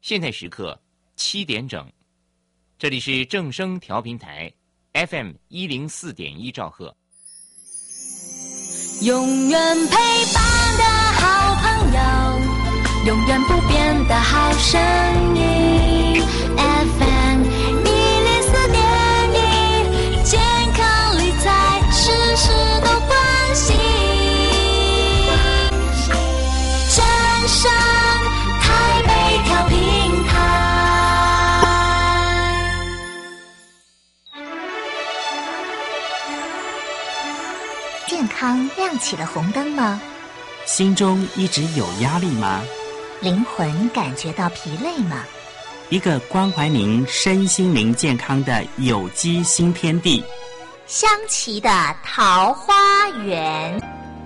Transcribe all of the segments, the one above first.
现在时刻7点整，这里是正声调频台 FM104.1兆赫。 永远陪伴的好朋友，永远不变的好声音 FM104.1，健康理财事事都关心，正声台北调频台。 健康亮起了红灯吗？ 心中一直有压力吗？ 灵魂感觉到疲累吗？ 一个关怀您身心灵健康的有机新天地， 香琪的桃花源。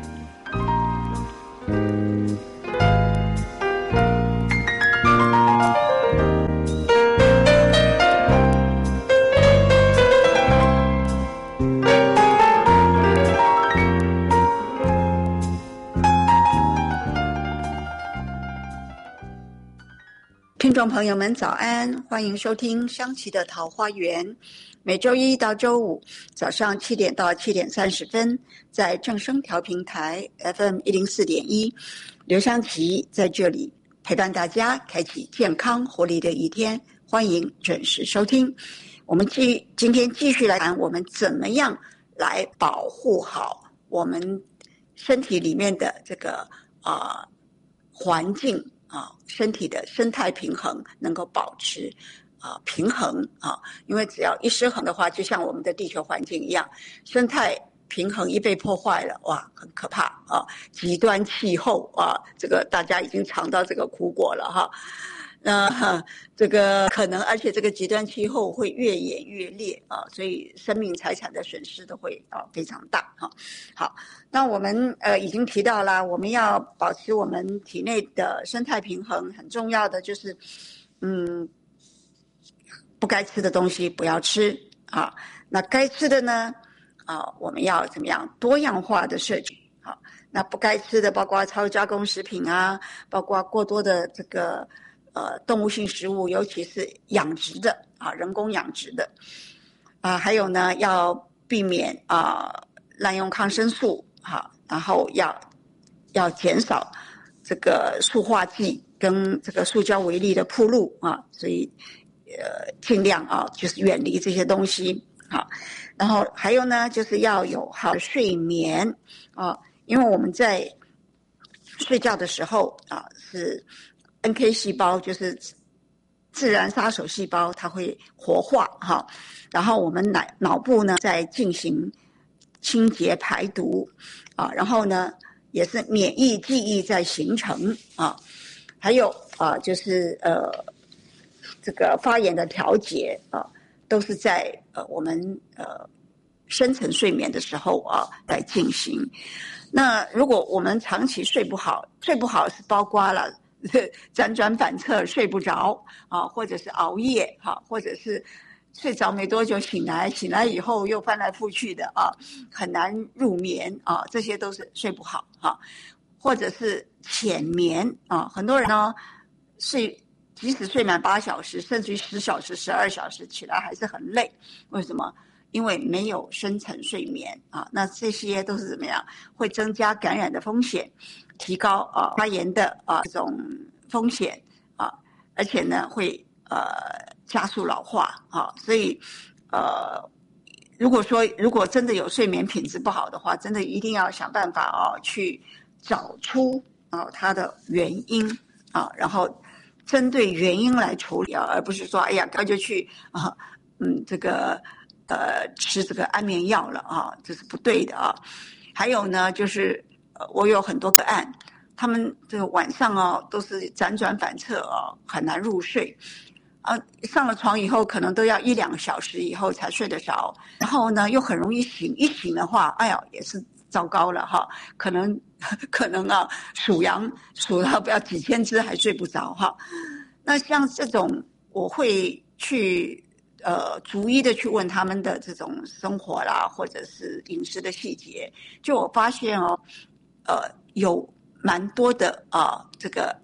听众朋友们早安，欢迎收听香琪的桃花源，每周一到周五早上7点到7点30分，在正声调频台 FM104.1，刘香琪在这里陪伴大家，开启健康活力的一天，欢迎准时收听。我们今天继续来谈我们怎么样来保护好我们身体里面的这个环境身体的生态平衡能够保持平衡因为只要一失衡的话，就像我们的地球环境一样，生态平衡一被破坏了，哇，很可怕极端气候这个大家已经尝到这个苦果了这个可能，而且这个极端气候会越演越烈所以生命财产的损失都会非常大好，那我们已经提到了，我们要保持我们体内的生态平衡，很重要的就是不该吃的东西不要吃那该吃的呢我们要怎么样多样化的摄取那不该吃的包括超加工食品包括过多的这个动物性食物，尤其是养殖的人工养殖的还有呢要避免滥用抗生素然后要减少这个塑化剂跟这个塑胶微粒的暴露所以尽量就是远离这些东西然后还有呢就是要有好睡眠因为我们在睡觉的时候是NK 细胞，就是自然杀手细胞，它会活化然后我们脑部呢在进行清洁排毒然后呢也是免疫记忆在形成还有就是这个发炎的调节都是在我们深层睡眠的时候来进行。那如果我们长期睡不好是包括了辗转反侧睡不着或者是熬夜或者是睡着没多久醒来以后又翻来覆去的很难入眠这些都是睡不好或者是浅眠很多人呢即使睡满8小时甚至于10小时12小时起来还是很累，为什么？因为没有深层睡眠那这些都是怎么样会增加感染的风险，提高发炎的这种风险而且呢会加速老化所以如果真的有睡眠品质不好的话，真的一定要想办法去找出它的原因然后针对原因来处理而不是说哎呀赶快就去这个吃这个安眠药了这是不对的还有呢就是我有很多个案，他们这个晚上都是辗转反侧很难入睡上了床以后可能都要1-2个小时以后才睡得着，然后呢又很容易醒，一醒的话哎呀也是糟糕了可能数羊数到不要几千只还睡不着那像这种我会去逐一的去问他们的这种生活啦或者是饮食的细节，就我发现有蛮多的这个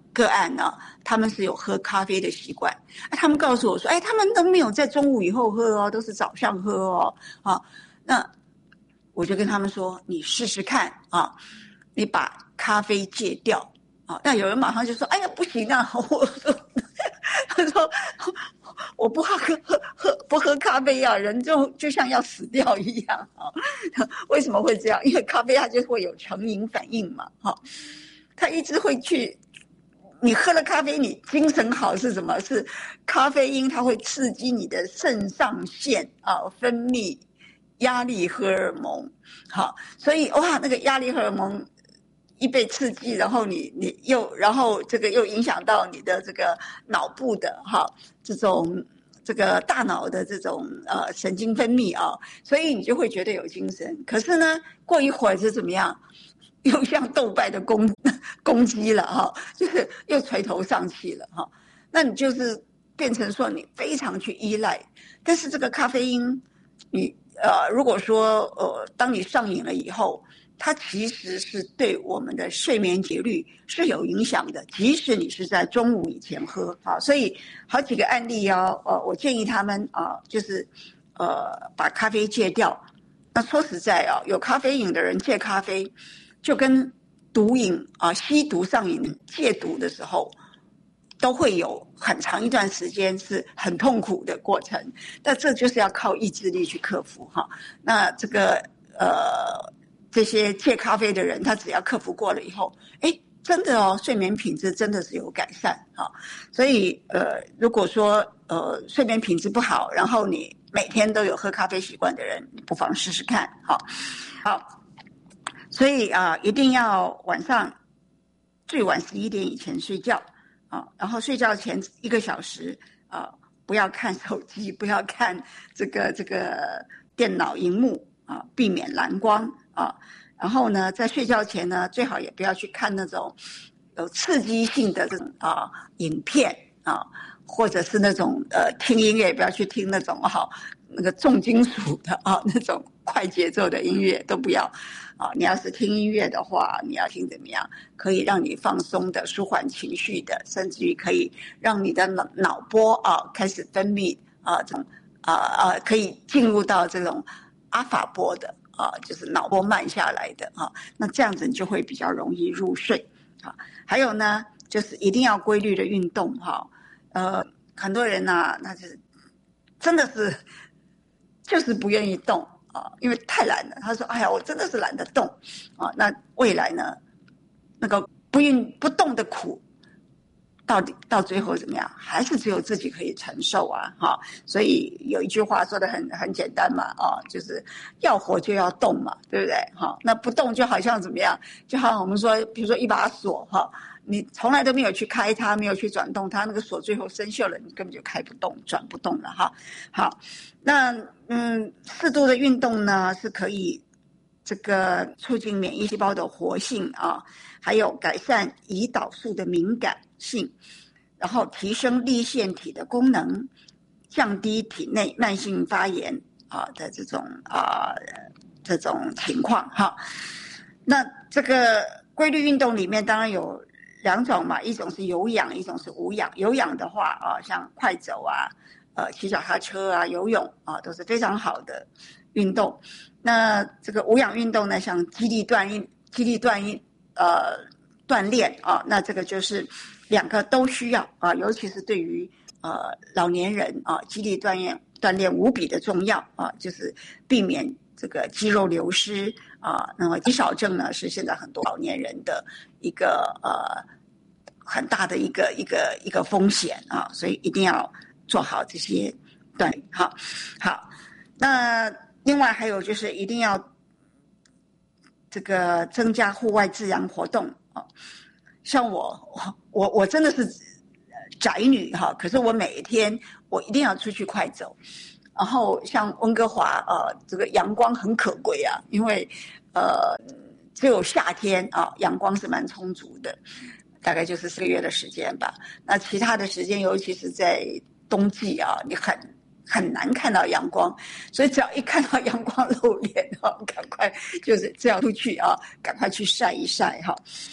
个案呢，他们是有喝咖啡的习惯，他们告诉我说，他们都没有在中午以后喝哦，都是早上喝哦，啊，那我就跟他们说，你试试看啊，你把咖啡戒掉啊。那有人马上就说，哎呀，不行啊！我说，他说我不喝咖啡啊，人就像要死掉一样啊。为什么会这样？因为咖啡它就会有成瘾反应嘛，哈，它一直会去。你喝了咖啡，你精神好是什么？是咖啡因，它会刺激你的肾上腺啊，分泌压力荷尔蒙。好，所以哇，那个压力荷尔蒙一被刺激，然后然后这个又影响到你的这个脑部的这个大脑的这种神经分泌啊，所以你就会觉得有精神。可是呢，过一会儿就怎么样？又像斗败的公鸡了哈，就是又垂头丧气了哈。那你就是变成说你非常去依赖，但是这个咖啡因，你如果说当你上瘾了以后，它其实是对我们的睡眠节律是有影响的，即使你是在中午以前喝啊。所以好几个案例我建议他们就是把咖啡戒掉。那说实在有咖啡瘾的人戒咖啡。就跟毒瘾吸毒上瘾戒毒的时候，都会有很长一段时间是很痛苦的过程，但这就是要靠意志力去克服哈。那这个这些戒咖啡的人，他只要克服过了以后，真的睡眠品质真的是有改善哈。所以如果说睡眠品质不好，然后你每天都有喝咖啡习惯的人，你不妨试试看哈。好。所以一定要晚上最晚11点以前睡觉然后睡觉前1个小时不要看手机，不要看这个电脑荧幕避免蓝光然后呢，在睡觉前呢，最好也不要去看那种有刺激性的这种影片或者是那种听音乐，不要去听那种那个重金属的那种快节奏的音乐都不要你要是听音乐的话，你要听怎么样可以让你放松的、舒缓情绪的，甚至于可以让你的脑波开始分泌这种可以进入到这种阿法波的就是脑波慢下来的那这样子你就会比较容易入睡还有呢，就是一定要规律的运动很多人那就是真的是就是不愿意动因为太懒了。他说：“哎呀，我真的是懒得动那未来呢，那个不动的苦，到最后怎么样？还是只有自己可以承受所以有一句话说的很简单嘛就是要活就要动嘛，对不对？那不动就好像怎么样？就好像我们说，比如说一把锁你从来都没有去开它，没有去转动它，那个锁最后生锈了，你根本就开不动、转不动了好，那适度的运动呢，是可以这个促进免疫细胞的活性还有改善胰岛素的敏感性，然后提升粒线体的功能，降低体内慢性发炎的这种情况那这个规律运动里面当然有2种嘛，一种是有氧，一种是无氧。有氧的话像快走骑脚踏车游泳都是非常好的运动。那这个无氧运动呢，像肌力锻炼那这个就是2个都需要尤其是对于老年人肌力锻炼无比的重要就是避免这个肌肉流失那么肌少症呢，是现在很多老年人的一个很大的一个风险所以一定要做好这些锻炼好。那另外还有就是一定要这个增加户外自然活动像我真的是宅女可是我每一天我一定要出去快走。然后像温哥华这个阳光很可贵因为只有夏天阳光是蛮充足的，大概就是4个月的时间吧。那其他的时间，尤其是在冬季你很难看到阳光，所以只要一看到阳光露脸赶快就是这样出去赶快去晒一晒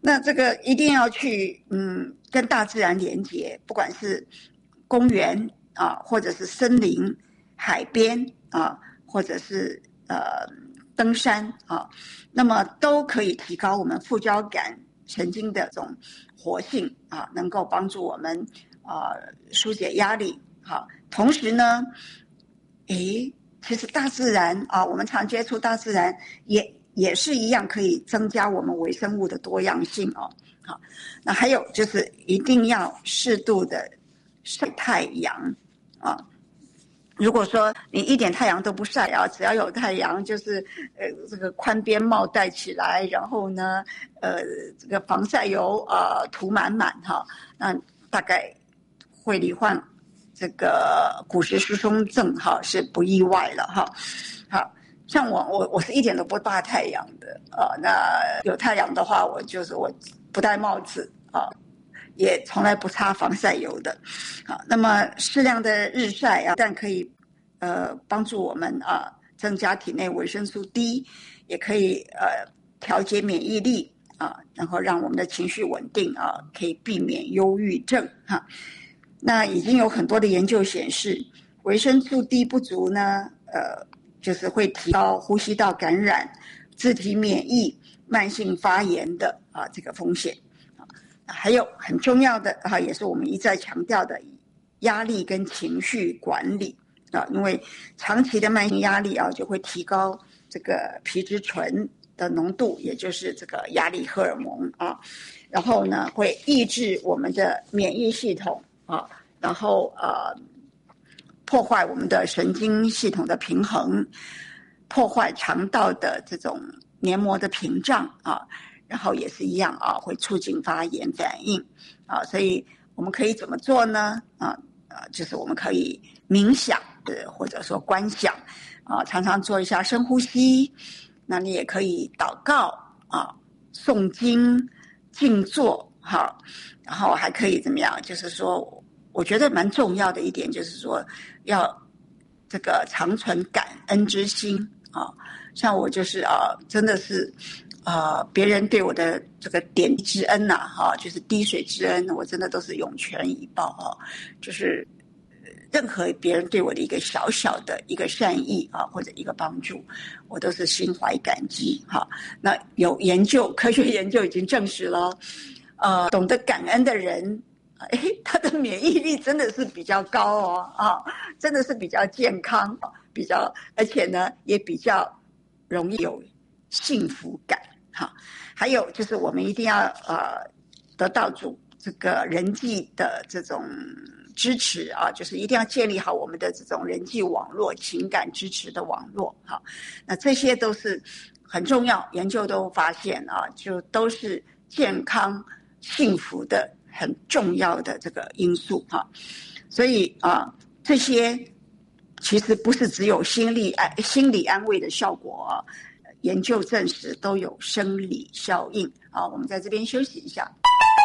那这个一定要去跟大自然连结，不管是公园啊，或者是森林、海边啊，或者是登山啊，那么都可以提高我们副交感神经的这种活性啊，能够帮助我们疏解压力。好，同时呢，其实大自然啊，我们常接触大自然也是一样可以增加我们微生物的多样性哦。好，那还有就是一定要适度的晒太阳啊。如果说你一点太阳都不晒啊，只要有太阳，就是这个宽边帽戴起来，然后呢这个防晒油涂满满哈，那大概会罹患这个骨质疏松症哈是不意外了哈。好，像我是一点都不怕太阳的那有太阳的话，我不戴帽子也从来不擦防晒油的。好，那么适量的日晒但可以帮助我们增加体内维生素 D， 也可以调节免疫力然后让我们的情绪稳定可以避免忧郁症哈。那已经有很多的研究显示，维生素 D 不足呢就是会提高呼吸道感染、自体免疫、慢性发炎的这个风险。还有很重要的也是我们一再强调的压力跟情绪管理因为长期的慢性压力就会提高这个皮质醇的浓度，也就是这个压力荷尔蒙然后呢会抑制我们的免疫系统然后破坏我们的神经系统的平衡，破坏肠道的这种黏膜的屏障然后也是一样会促进发炎反应所以我们可以怎么做呢就是我们可以冥想或者说观想常常做一下深呼吸，那你也可以祷告诵经静坐然后还可以怎么样，就是说我觉得蛮重要的一点就是说要这个常存感恩之心像我就是真的是别人对我的这个点滴之恩就是滴水之恩，我真的都是涌泉以报就是任何别人对我的一个小小的一个善意或者一个帮助，我都是心怀感激那有研究，科学研究已经证实了懂得感恩的人他的免疫力真的是比较高真的是比较健康而且呢也比较容易有幸福感还有就是我们一定要得到这个人际的这种支持就是一定要建立好我们的这种人际网络、情感支持的网络那这些都是很重要，研究都发现就都是健康幸福的很重要的这个因素所以这些其实不是只有心理安慰的效果研究证实都有生理效应我们在这边休息一下。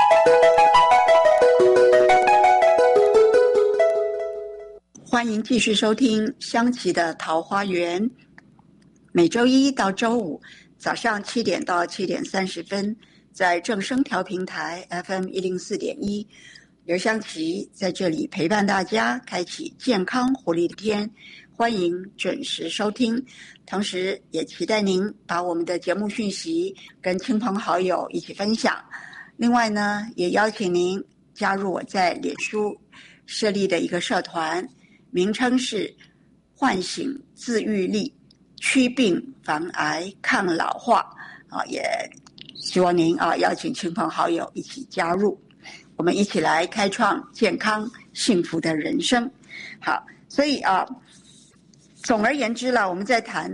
欢迎继续收听香琪的桃花源，每周一到周五早上7点到7点30分，在正声调频台 FM 104.1，刘香琪在这里陪伴大家，开启健康活力的天，欢迎准时收听。同时也期待您把我们的节目讯息跟亲朋好友一起分享。另外呢，也邀请您加入我在脸书设立的一个社团，名称是唤醒自愈力，祛病防癌抗老化也希望您邀请亲朋好友一起加入，我们一起来开创健康幸福的人生。好，所以总而言之我们在谈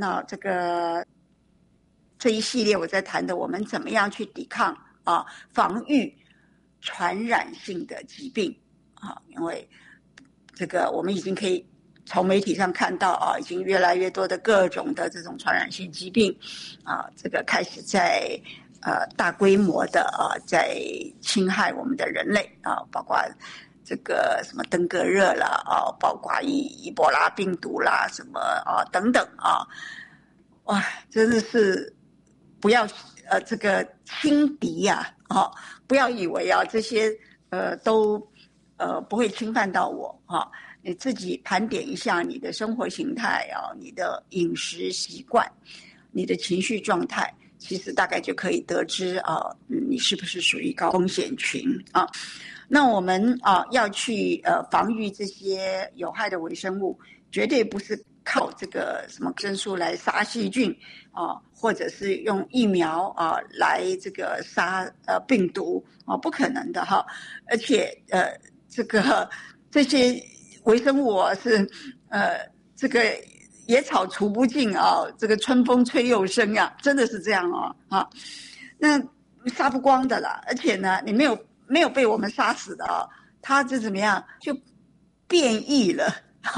这一系列我在谈的我们怎么样去抵抗防御传染性的疾病因为这个我们已经可以从媒体上看到已经越来越多的各种的这种传染性疾病这个开始在大规模的在侵害我们的人类包括这个什么登革热啦包括伊波拉病毒啦什么等等哇，真的是不要这个轻敌呀，不要以为这些都不会侵犯到我你自己盘点一下你的生活形态你的饮食习惯，你的情绪状态，其实大概就可以得知你是不是属于高风险群那我们要去防御这些有害的微生物，绝对不是靠这个什么维生素来杀细菌或者是用疫苗来这个杀病毒不可能的而且这些微生物是这个野草除不尽这个春风吹又生真的是这样那杀不光的啦，而且呢，你没有被我们杀死的它就怎么样就变异了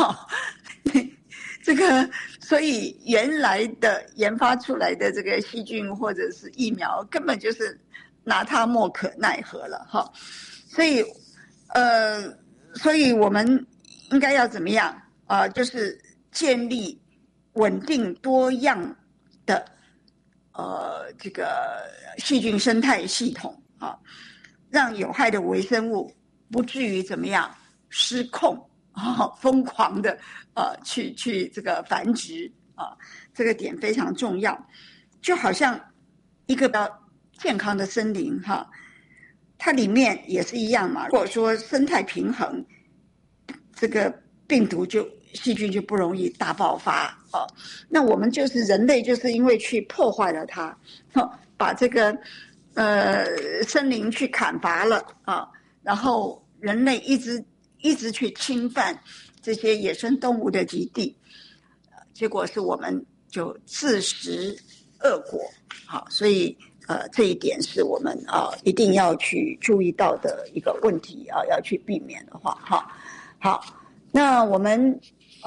这个所以原来的研发出来的这个细菌或者是疫苗根本就是拿它莫可奈何了所以我们应该要怎么样就是建立稳定多样的这个细菌生态系统让有害的微生物不至于怎么样失控疯狂的去这个繁殖这个点非常重要。就好像一个比较健康的森林它里面也是一样嘛。如果说生态平衡，这个细菌就不容易大爆发那我们就是人类，就是因为去破坏了它把这个森林去砍伐了然后人类一直去侵犯这些野生动物的基地，结果是我们就自食恶果所以这一点是我们一定要去注意到的一个问题要去避免的话好，那我们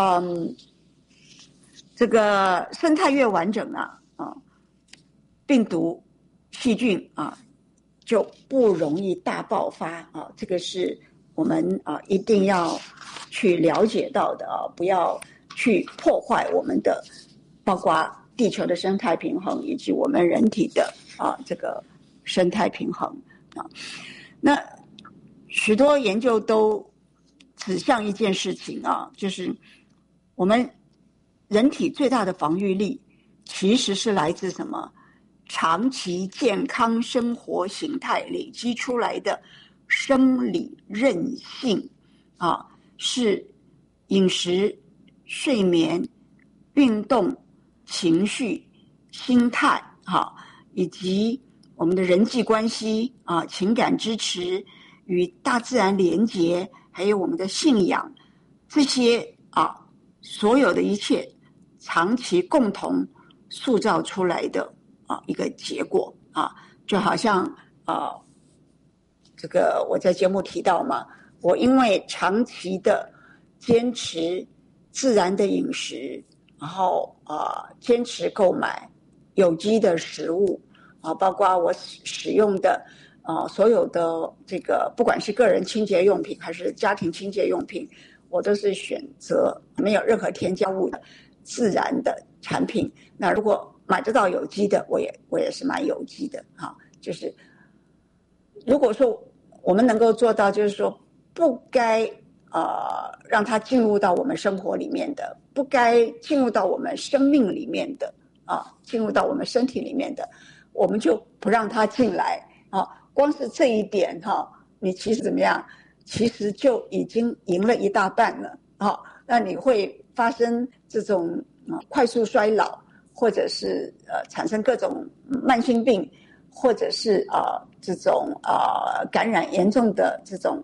这个生态越完整病毒细菌就不容易大爆发这个是我们一定要去了解到的不要去破坏我们的包括地球的生态平衡以及我们人体的这个生态平衡那许多研究都指向一件事情就是我们人体最大的防御力其实是来自什么？长期健康生活形态累积出来的生理韧性是饮食、睡眠、运动、情绪、心态以及我们的人际关系情感支持与大自然连结，还有我们的信仰，这些所有的一切长期共同塑造出来的一个结果就好像这个我在节目提到嘛，我因为长期的坚持自然的饮食，然后坚持购买有机的食物包括我使用的所有的这个不管是个人清洁用品还是家庭清洁用品，我都是选择没有任何添加物的自然的产品。那如果买得到有机的，我也是买有机的就是如果说我们能够做到，就是说不该让它进入到我们生活里面的，不该进入到我们生命里面的进入到我们身体里面的，我们就不让它进来光是这一点你其实怎么样？其实就已经赢了一大半了那你会发生这种快速衰老，或者是产生各种慢性病，或者是这种感染严重的这种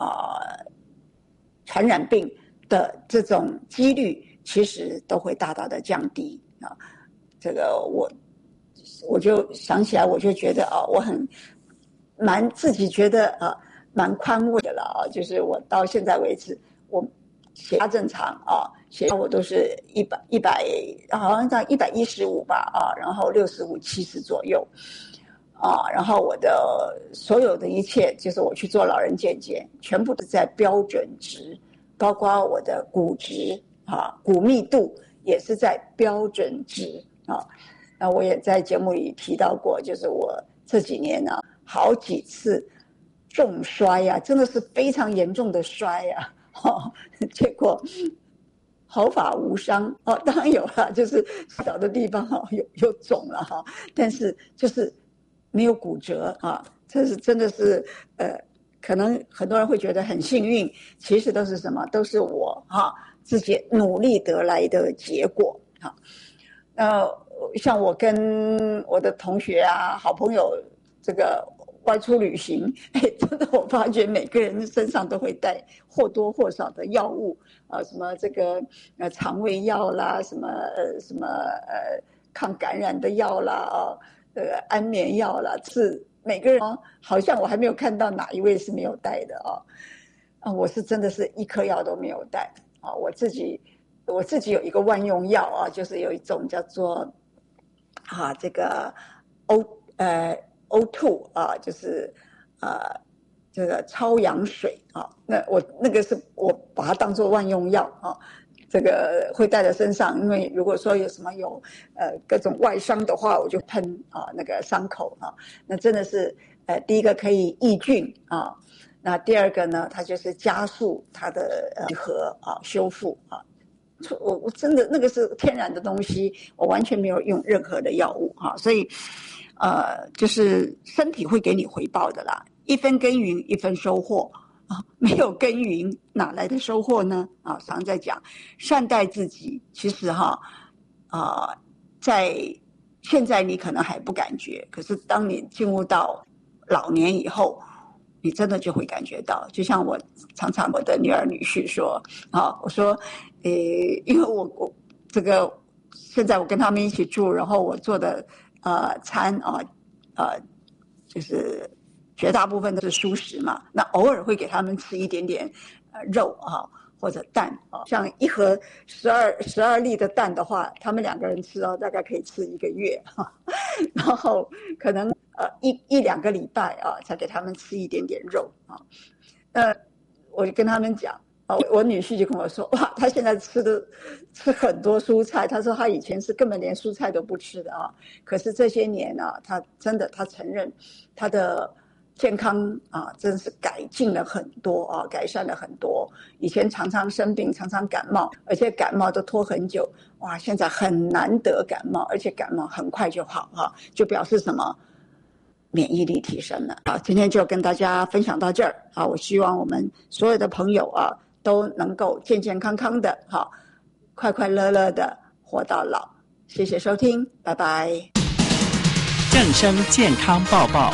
传染病的这种几率，其实都会大大的降低这个我就想起来，我就觉得我自己觉得蛮宽慰的了就是我到现在为止，我血压正常血压我都是100好像在115吧然后65、70左右然后我的所有的一切，就是我去做老人健检，全部都在标准值，包括我的骨质骨密度也是在标准值那我也在节目里提到过，就是我这几年呢，好几次重摔呀，真的是非常严重的摔呀，结果毫发无伤当然有了，就是小的地方有肿了但是就是没有骨折这是真的是可能很多人会觉得很幸运，其实都是什么？都是我自己努力得来的结果像我跟我的同学好朋友这个外出旅行，真的我发觉每个人身上都会带或多或少的药物什么这个肠胃药啦，什么抗感染的药啦安眠药啦，是每个人好像我还没有看到哪一位是没有带的我是真的是一颗药都没有带我自己有一个万用药就是有一种叫做这个O2 就是这个超氧水那个是我把它当作万用药这个会带在身上，因为如果说有什么各种外伤的话，我就喷那个伤口那真的是第一个可以抑菌那第二个呢，它就是加速它的愈合修复我真的那个是天然的东西，我完全没有用任何的药物所以就是身体会给你回报的啦，一分耕耘一分收获没有耕耘哪来的收获呢常在讲善待自己，其实在现在你可能还不感觉，可是当你进入到老年以后，你真的就会感觉到，就像我常常我的女儿女婿说我说因为我这个现在我跟他们一起住，然后我做的餐就是绝大部分都是蔬食嘛，那偶尔会给他们吃一点点肉或者蛋像一盒12粒的蛋的话，他们2个人吃大概可以吃1个月然后可能一两个礼拜才给他们吃一点点肉我就跟他们讲我女婿就跟我说哇，他现在吃很多蔬菜，他说他以前是根本连蔬菜都不吃的可是这些年他真的他承认他的健康真是改进了很多改善了很多，以前常常生病，常常感冒，而且感冒都拖很久，哇，现在很难得感冒，而且感冒很快就好就表示什么？免疫力提升了今天就跟大家分享到这儿我希望我们所有的朋友都能够健健康康的快快乐乐的活到老。谢谢收听，拜拜。 正声健康报报。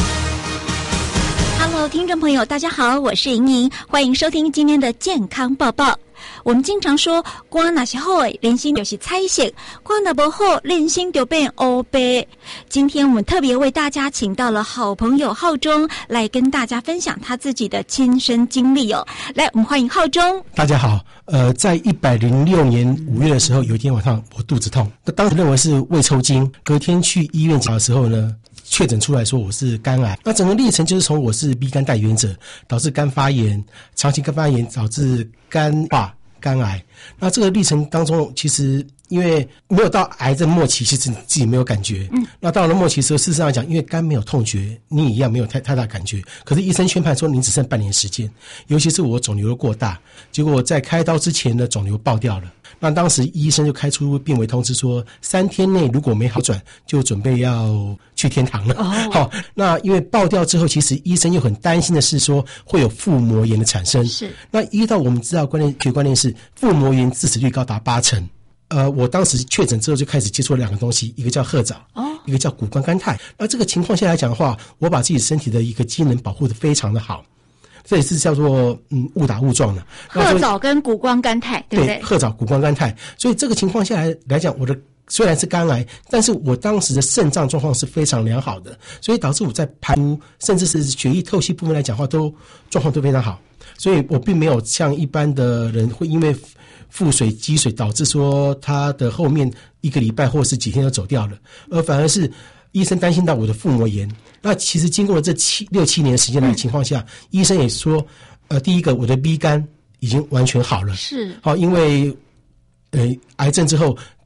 Hello， 听众朋友，大家好，我是莹莹，欢迎收听今天的健康报报。我们经常说，肝哪是好的，人心就是彩色；肝哪不好，人心就变黑白。今天我们特别为大家请到了好朋友浩中来跟大家分享他自己的亲身经历来，我们欢迎浩中。 大家好，在106年5月的时候，有一天晚上我肚子痛，当时认为是胃抽筋，隔天去医院检查的时候呢，确诊出来说我是肝癌。那整个历程就是从我是 B 肝带原者，导致肝发炎，长期肝发炎导致肝化肝癌。那这个历程当中，其实因为没有到癌症末期，其实你自己没有感觉。那到了末期的时候，事实上讲，因为肝没有痛觉，你一样没有太大感觉。可是医生宣判说你只剩半年时间，尤其是我肿瘤过大，结果在开刀之前呢，肿瘤爆掉了。那当时医生就开出病危通知说，3天内如果没好转，就准备要去天堂了。好，那因为爆掉之后，其实医生又很担心的是说会有腹膜炎的产生。是。那依照我们知道学观念是腹膜炎致死率高达80%。我当时确诊之后就开始接触了2个东西，一个叫褐藻，一个叫谷胱甘肽。那这个情况下来讲的话，我把自己身体的一个机能保护得非常的好。这也是叫做误打误撞的。 褐藻跟谷胱甘肽，对不对？ 对，褐藻、谷胱甘肽。所以这个情况下来讲，我的虽然是肝癌，但是我当时的肾脏状况是非常良好的，所以导致我在排毒甚至是血液透析部分来讲的话，状况都非常好。所以我并没有像一般的人会因为腹水积水导致说他的后面1个礼拜或是几天就走掉了，而反而是医生担心到我的腹膜炎。那其实经过了这6、7年的时间的情况下，医生也说，第一个我的 B 肝已经完全好了，是好，因为癌症之后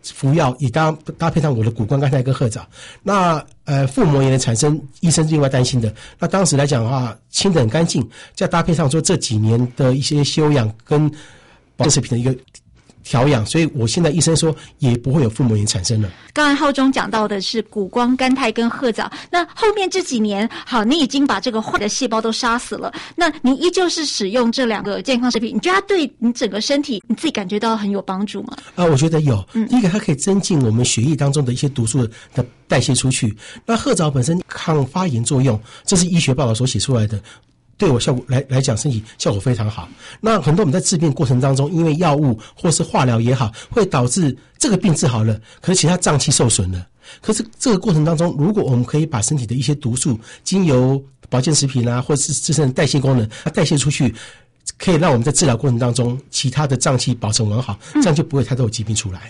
服药，也搭配上我的谷胱甘肽跟褐枣。那腹膜炎的产生，医生另外担心的。那当时来讲的话，清得很干净，再搭配上说这几年的一些休养跟保健食品的一个调养，所以我现在医生说也不会有腹膜炎产生了。 刚才浩中讲到的是谷胱甘肽跟褐枣，那后面这几年，好，你已经把这个坏的细胞都杀死了，那你依旧是使用这2个健康食品，你觉得它对你整个身体你自己感觉到很有帮助吗？ 我觉得有。第一个，它可以增进我们血液当中的一些毒素的代谢出去。那褐枣本身抗发炎作用，这是医学报道所写出来的。对我效果来讲，身体效果非常好。那很多我们在治病过程当中，因为药物或是化疗也好，会导致这个病治好了，可是其他脏器受损了。可是这个过程当中，如果我们可以把身体的一些毒素经由保健食品啊，或者是自身的代谢功能，它代谢出去，可以让我们在治疗过程当中，其他的脏器保存完好，这样就不会太多的疾病出来。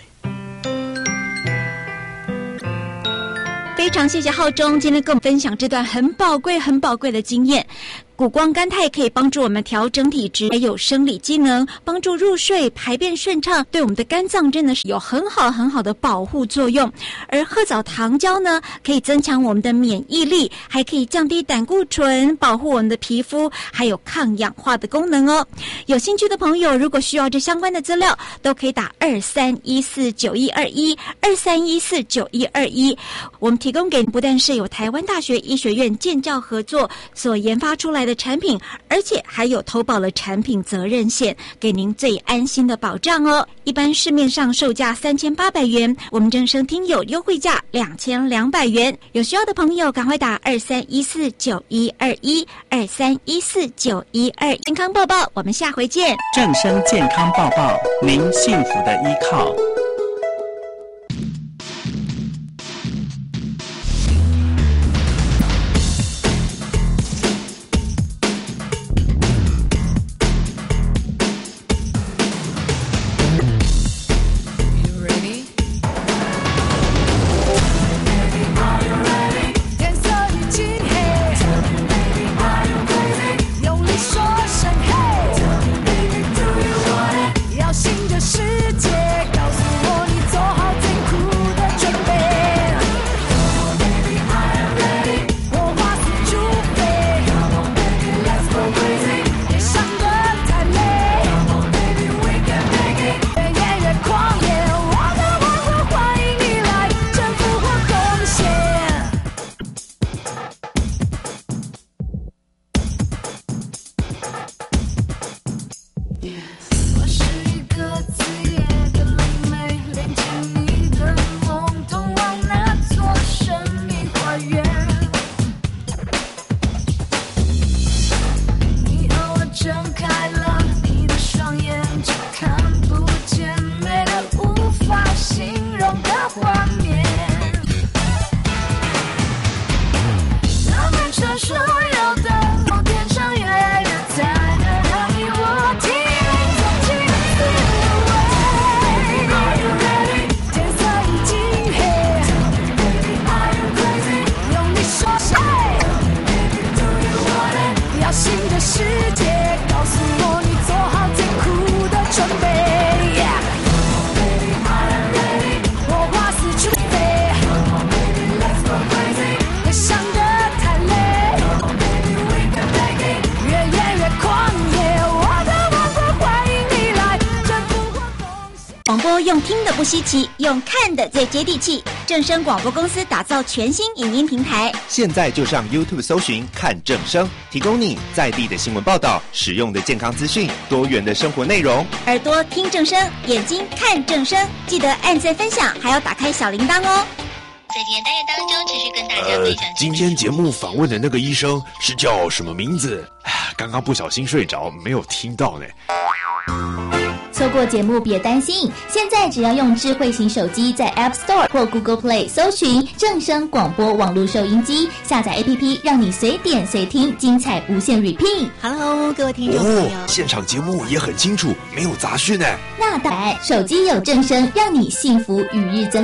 非常谢谢浩中今天跟我们分享这段很宝贵的经验。谷胱甘肽可以帮助我们调整体质，还有生理机能，帮助入睡、排便顺畅，对我们的肝脏真的是有很好的保护作用。而褐枣糖胶呢，可以增强我们的免疫力，还可以降低胆固醇，保护我们的皮肤，还有抗氧化的功能哦。有兴趣的朋友，如果需要这相关的资料，都可以打23149121，23149121。我们提供给不但是有台湾大学医学院建教合作所研发出来的产品，而且还有投保了产品责任险，给您最安心的保障哦。一般市面上售价3800元，我们正声听友优惠价2200元。有需要的朋友赶快打23149121，23149121。健康报报，我们下回见。 正声健康报报，您幸福的依靠。 用听的不稀奇，用看的最接地气。正声广播公司打造全新影音平台， 现在就上 YouTube 搜寻看正声，提供你在地的新闻报道、实用的健康资讯、多元的生活内容。 耳朵听正声，眼睛看正声，记得按赞分享，还要打开小铃铛哦。 在今天单元当中，持续跟大家分享。 今天节目访问的那个医生是叫什么名字？刚刚不小心睡着，没有听到呢。 错过节目别担心，现在只要用智慧型手机在 App Store 或 Google Play 搜寻正声广播网络收音机，下载 APP 让你随点随听，精彩无限 repeat。 Hello， 各位听众朋友， 现场节目也很清楚，没有杂讯呢。 那当然，手机有正声，让你幸福与日增。